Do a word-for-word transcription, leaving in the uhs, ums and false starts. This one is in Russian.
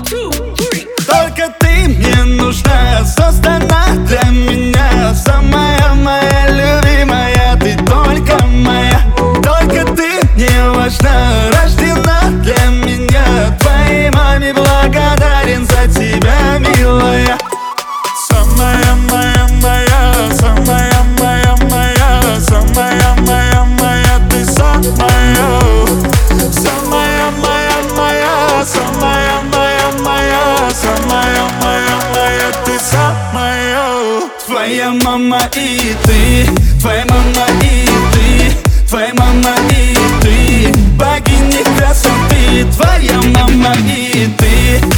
Только ты мне нужна, создана для меня. Самая моя любимая, ты только моя. Только ты мне важна, рождена для меня. Твоей маме благодарен за тебя, милая. Самая моя моя, самая моя моя, самая моя моя, ты самая. Самая моя моя, самая моя моя, самая моя моя, ты самая. Твоя мама и ты, твоя мама и ты, твоя мама и ты, богини красоты. Твоя мама и ты,